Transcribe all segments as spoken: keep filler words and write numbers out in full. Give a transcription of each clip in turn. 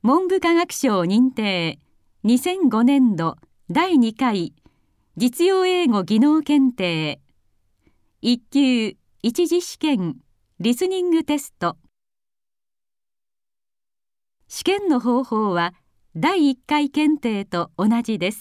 文部科学省認定にせんごねん度だいにかい実用英語技能検定いっ級一次試験リスニングテスト。試験の方法はだいいっかい検定と同じです。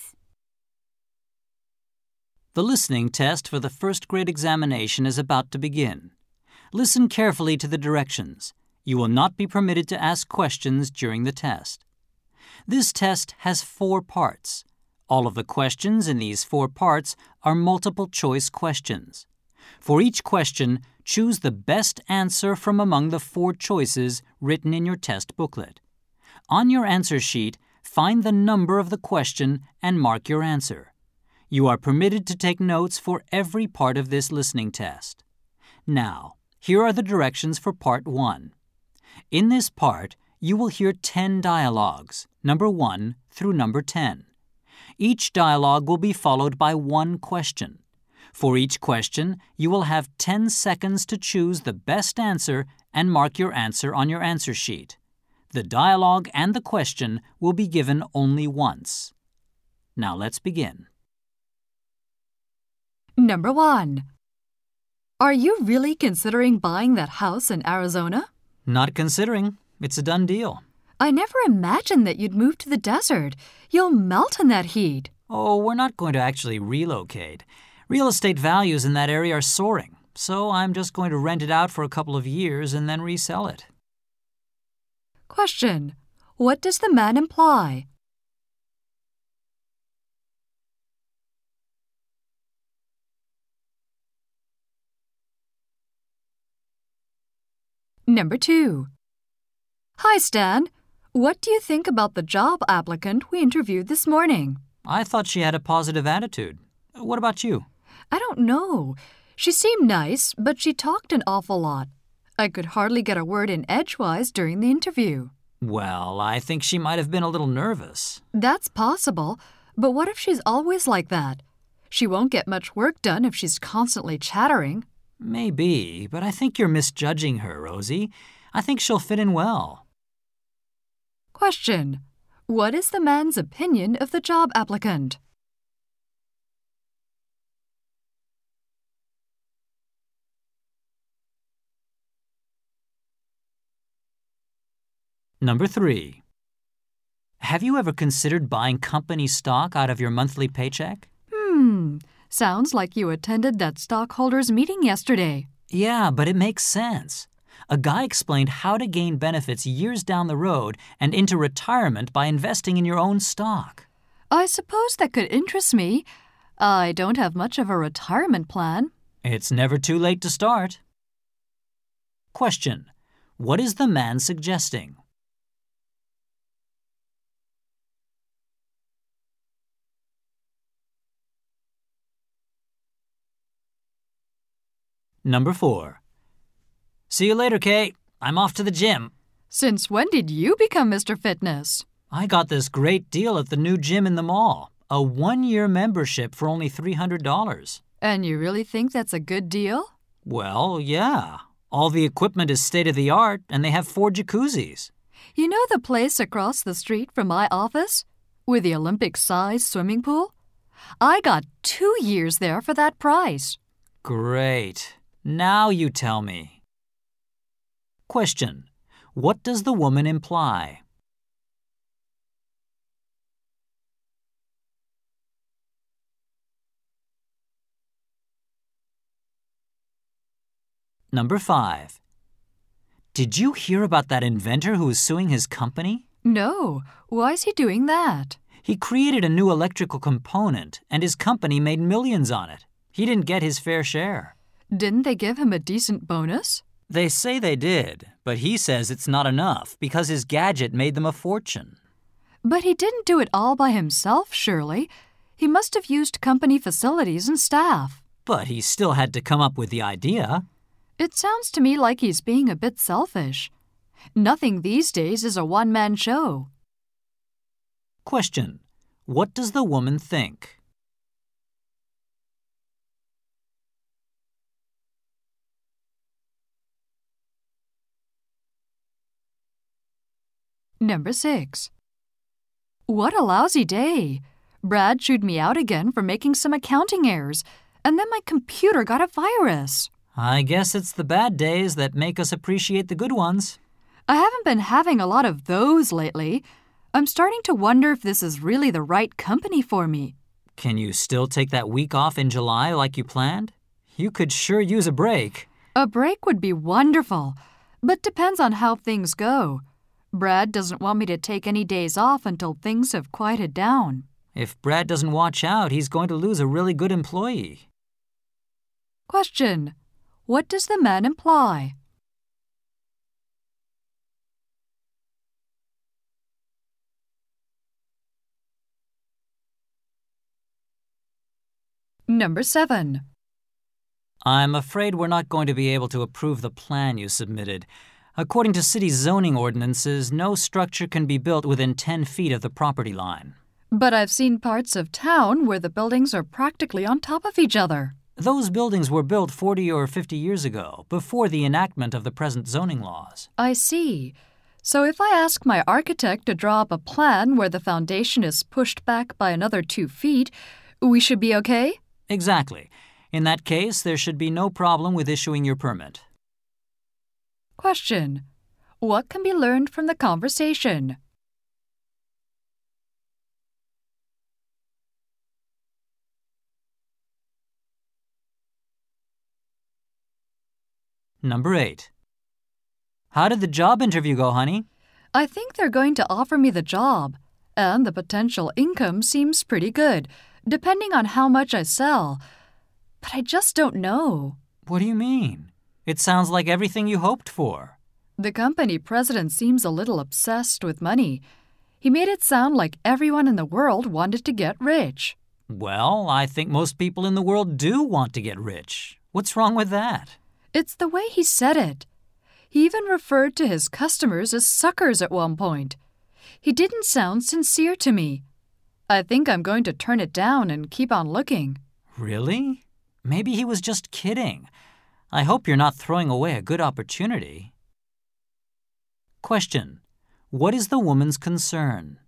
The listening test for the first grade examination is about to begin. Listen carefully to the directions. You will not be permitted to ask questions during the test. This test has four parts. All of the questions in these four parts are multiple choice questions. For each question, choose the best answer from among the four choices written in your test booklet. On your answer sheet, find the number of the question and mark your answer. You are permitted to take notes for every part of this listening test. Now, here are the directions for Part one. In this part, you will hear ten dialogues, number one through number ten. Each dialogue will be followed by one question. For each question, you will have ten seconds to choose the best answer and mark your answer on your answer sheet. The dialogue and the question will be given only once. Now let's begin. Number one. Are you really considering buying that house in Arizona? Not considering. It's a done deal. I never imagined that you'd move to the desert. You'll melt in that heat. Oh, we're not going to actually relocate. Real estate values in that area are soaring, so I'm just going to rent it out for a couple of years and then resell it. Question. What does the man imply? Number two. Hi, Stan. What do you think about the job applicant we interviewed this morning? I thought she had a positive attitude. What about you? I don't know. She seemed nice, but she talked an awful lot. I could hardly get a word in edgewise during the interview. Well, I think she might have been a little nervous. That's possible, but what if she's always like that? She won't get much work done if she's constantly chattering. Maybe, but I think you're misjudging her, Rosie. I think she'll fit in well. Question. What is the man's opinion of the job applicant? Number three. Have you ever considered buying company stock out of your monthly paycheck? Hmm, sounds like you attended that stockholders' meeting yesterday. Yeah, but it makes sense. A guy explained how to gain benefits years down the road and into retirement by investing in your own stock. I suppose that could interest me. I don't have much of a retirement plan. It's never too late to start. Question. What is the man suggesting? Number four. See you later, Kay. I'm off to the gym. Since when did you become Mister Fitness? I got this great deal at the new gym in the mall. A one-year membership for only three hundred dollars. And you really think that's a good deal? Well, yeah. All the equipment is state-of-the-art, and they have four jacuzzis. You know the place across the street from my office? With the Olympic-sized swimming pool? I got two years there for that price. Great. Now you tell me. Question. What does the woman imply? Number five. Did you hear about that inventor who is suing his company? No. Why is he doing that? He created a new electrical component, and his company made millions on it. He didn't get his fair share. Didn't they give him a decent bonus? They say they did, but he says it's not enough because his gadget made them a fortune. But he didn't do it all by himself, surely. He must have used company facilities and staff. But he still had to come up with the idea. It sounds to me like he's being a bit selfish. Nothing these days is a one-man show. Question. What does the woman think? Number six. What a lousy day. Brad chewed me out again for making some accounting errors, and then my computer got a virus. I guess it's the bad days that make us appreciate the good ones. I haven't been having a lot of those lately. I'm starting to wonder if this is really the right company for me. Can you still take that week off in July like you planned? You could sure use a break. A break would be wonderful, but depends on how things go. Brad doesn't want me to take any days off until things have quieted down. If Brad doesn't watch out, he's going to lose a really good employee. Question. What does the man imply? Number seven. I'm afraid we're not going to be able to approve the plan you submitted. According to city zoning ordinances, no structure can be built within ten feet of the property line. But I've seen parts of town where the buildings are practically on top of each other. Those buildings were built forty or fifty years ago, before the enactment of the present zoning laws. I see. So if I ask my architect to draw up a plan where the foundation is pushed back by another two feet, we should be okay? Exactly. In that case, there should be no problem with issuing your permit. Question. What can be learned from the conversation? Number eight. How did the job interview go, honey? I think they're going to offer me the job, and the potential income seems pretty good, depending on how much I sell. But I just don't know. What do you mean? It sounds like everything you hoped for. The company president seems a little obsessed with money. He made it sound like everyone in the world wanted to get rich. Well, I think most people in the world do want to get rich. What's wrong with that? It's the way he said it. He even referred to his customers as suckers at one point. He didn't sound sincere to me. I think I'm going to turn it down and keep on looking. Really? Maybe he was just kidding. I hope you're not throwing away a good opportunity. Question. What is the woman's concern?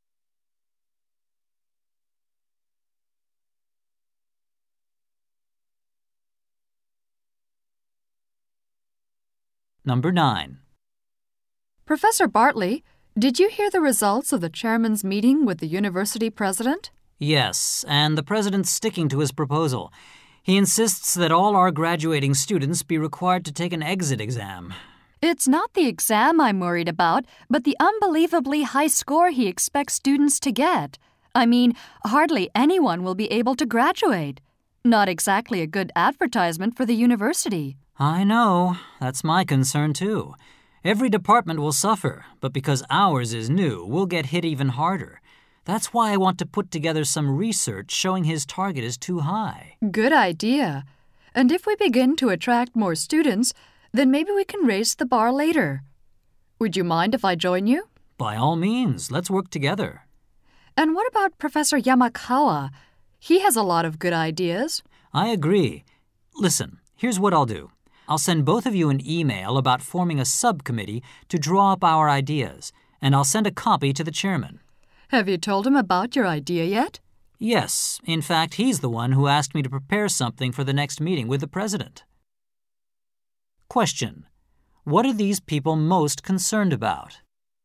Number nine. Professor Bartley, did you hear the results of the chairman's meeting with the university president? Yes, and the president's sticking to his proposal. He insists that all our graduating students be required to take an exit exam. It's not the exam I'm worried about, but the unbelievably high score he expects students to get. I mean, hardly anyone will be able to graduate. Not exactly a good advertisement for the university. I know. That's my concern, too. Every department will suffer, but because ours is new, we'll get hit even harder. That's why I want to put together some research showing his target is too high. Good idea. And if we begin to attract more students, then maybe we can raise the bar later. Would you mind if I join you? By all means, let's work together. And what about Professor Yamakawa? He has a lot of good ideas. I agree. Listen, here's what I'll do. I'll send both of you an email about forming a subcommittee to draw up our ideas, and I'll send a copy to the chairman. Have you told him about your idea yet? Yes. In fact, he's the one who asked me to prepare something for the next meeting with the president. Question. What are these people most concerned about?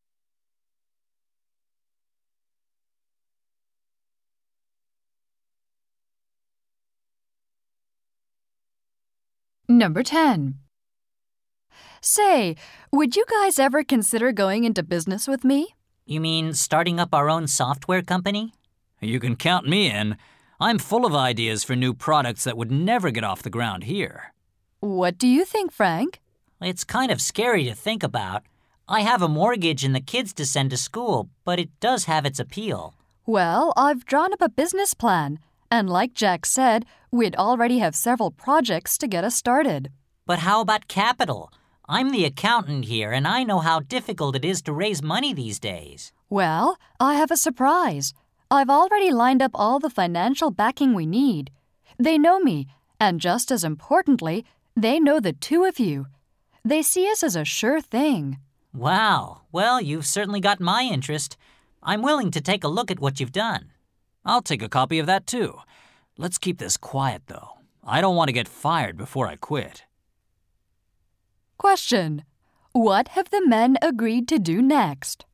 Number ten. Say, would you guys ever consider going into business with me? You mean starting up our own software company? You can count me in. I'm full of ideas for new products that would never get off the ground here. What do you think, Frank? It's kind of scary to think about. I have a mortgage and the kids to send to school, but it does have its appeal. Well, I've drawn up a business plan, and like Jack said, we'd already have several projects to get us started. But how about capital? I'm the accountant here, and I know how difficult it is to raise money these days. Well, I have a surprise. I've already lined up all the financial backing we need. They know me, and just as importantly, they know the two of you. They see us as a sure thing. Wow. Well, you've certainly got my interest. I'm willing to take a look at what you've done. I'll take a copy of that too. Let's keep this quiet, though. I don't want to get fired before I quit. Question. What have the men agreed to do next?